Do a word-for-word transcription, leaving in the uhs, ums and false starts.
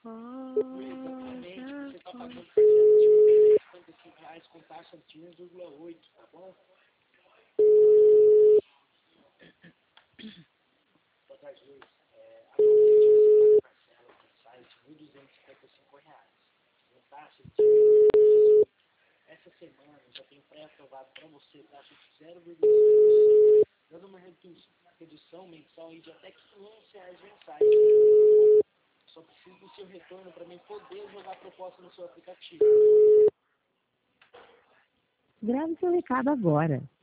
Exatamente, você está pagando cinquenta e cinco reais com taxa de um vírgula oito, tá bom? Boa tarde, Luiz. É, atualmente você paga parcela no site mil duzentos e cinquenta e cinco reais. Com taxa de um vírgula oito. Essa semana já tem pré-aprovado para você taxa de zero vírgula cinco por cento, dando uma redução mensal aí de até quinhentos reais mensais. Só preciso do seu retorno para mim poder jogar a proposta no seu aplicativo. Grave seu recado agora.